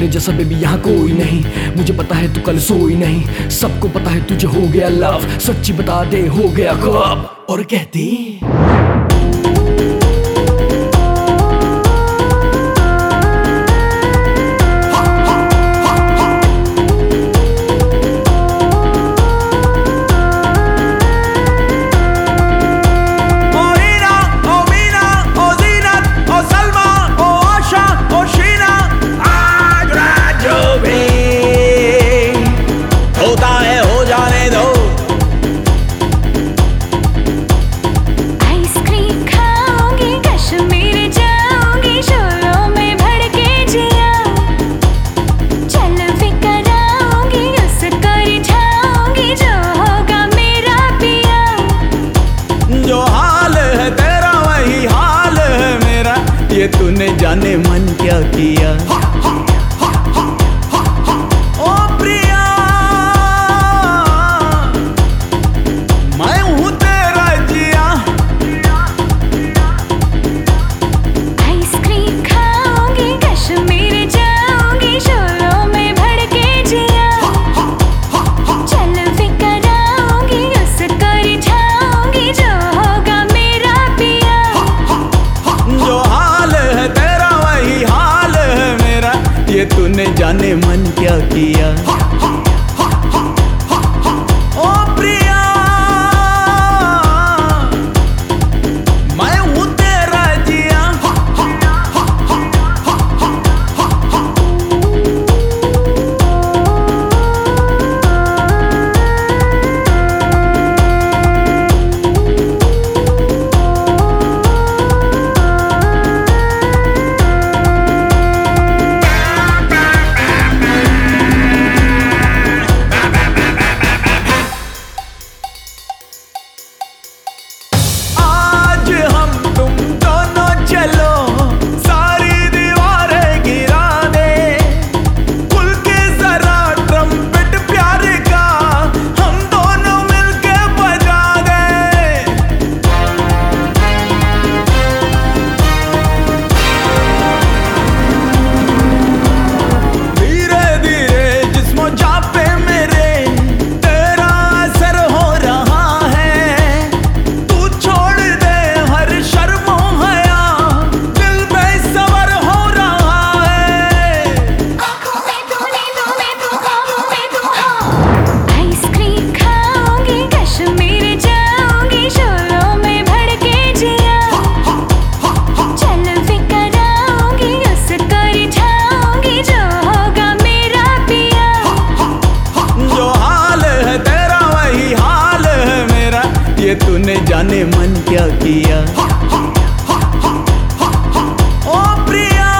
जैसा बेबी यहाँ कोई नहीं। मुझे पता है तू कल सोई नहीं, सबको पता है तुझे हो गया लव। सच्ची बता दे हो गया कब? और कहती ये तूने जाने मन क्या किया। ओ प्रिया मैं हूँ तेरा जिया। आइसक्रीम खाऊंगी, कश्मीर जाऊंगी, शोरों में भर के जिया। चल फिकर आऊंगी, उसको रिझाऊंगी, जो होगा मेरा पिया। जो तेरा वही हाल है मेरा, ये तूने जाने मन क्या किया। ओ प्रिया मैं हूँ तेरा जिया। ये तूने जाने मन क्या किया। ओ प्रिया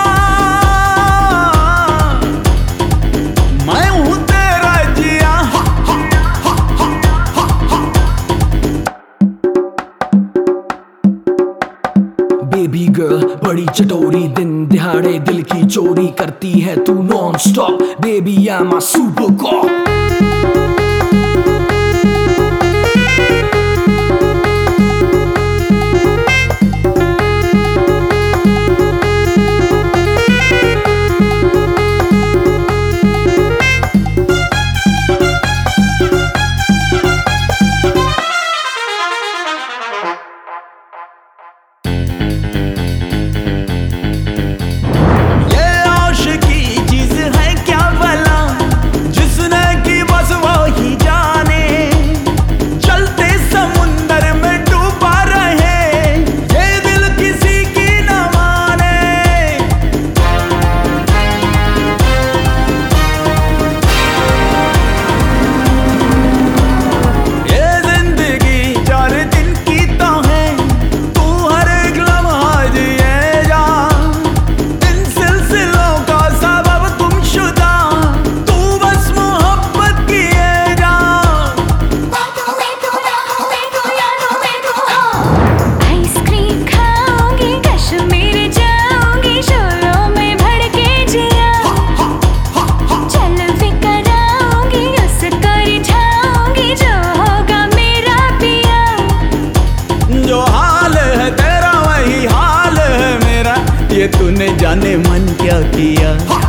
मैं हूँ तेरा जिया। बेबी गर्ल बड़ी चटोरी, दिन दिहाड़े दिल की चोरी करती है तू non stop. Baby I am a super cop. ये तूने जाने मन क्या किया।